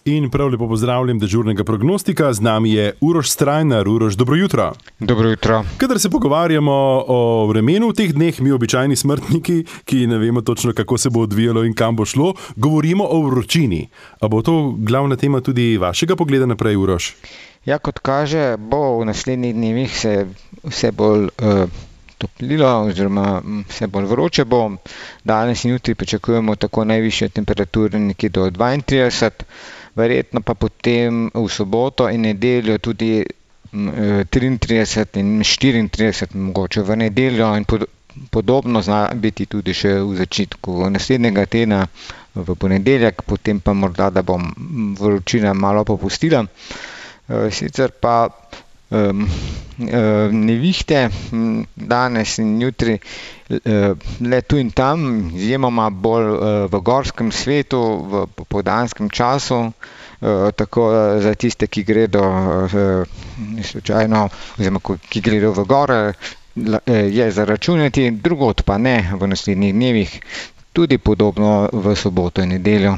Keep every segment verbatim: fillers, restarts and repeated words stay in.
In prav lepo pozdravljam dežurnega prognostika, z nami je Uroš Strajnar. Uroš, dobro jutro. Dobro jutro. Kadar se pogovarjamo o vremenu v teh dneh, mi običajni smrtniki, ki ne vemo točno, kako se bo odvijalo in kam bo šlo, govorimo o vročini. A bo to glavna tema tudi vašega pogleda naprej, Uroš? Ja, kot kaže, bo v naslednjih dnevih se vse bolj uh, toplilo oziroma vse bolj vroče bo. Danes in jutri pričakujemo tako najvišje temperature nekje do dvaintrideset, verjetno pa potem v soboto in nedeljo tudi triintrideset in štiriintrideset, mogoče v nedeljo, in pod, podobno zna biti tudi še v začetku naslednjega tedna, v ponedeljek, potem pa morda, da bo vročina malo popustila. Sicer pa um, nevihte danes in jutri le tu in tam, izjemoma bolj v gorskem svetu, v popoldanskem času, tako za tiste, ki gredo slučajno, oziroma ki gredo v gore, je zaračunati, drugod pa ne v naslednjih dnevih, tudi podobno v soboto in nedeljo.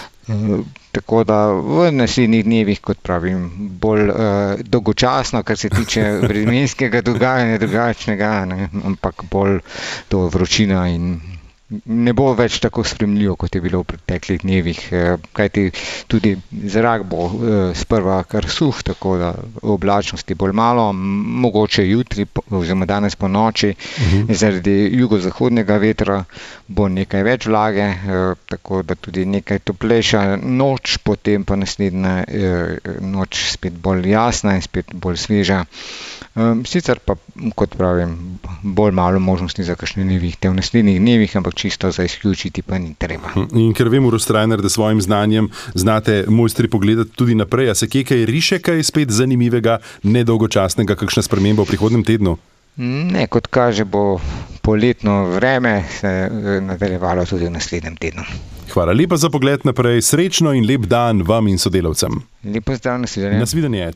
Tako da v naslednjih dnevih, kot pravim, bolj uh, dolgočasno, kar se tiče vremenskega dogajanja drugačnega, ne, ampak bolj to vročina in ne bo več tako spremljivo, kot je bilo v preteklih dnevih, kajti tudi zrak bo sprva kar suh, tako da oblačnosti bolj malo, mogoče jutri oziroma danes po noči, uh-huh. zaradi jugozahodnega vetra bo nekaj več vlage, tako da tudi nekaj toplejša noč, potem pa naslednja noč spet bolj jasna in spet bolj sveža. Sicer pa, kot pravim, bolj malo možnosti za kakšne nevihte v naslednjih dnevih, ampak čisto za izključiti pa ni treba. In ker vem, Uroš Strajnar, da svojim znanjem znate mojstri pogledati tudi naprej, a se kje kaj riše, kaj spet zanimivega, nedolgočasnega, kakšna sprememba v prihodnem tednu? Ne, kot kaže, bo poletno vreme se nadaljevalo tudi v naslednjem tednu. Hvala lepa za pogled naprej, srečno in lep dan vam in sodelavcem. Lepo zdrav, nasvidenje. Nasvidenje.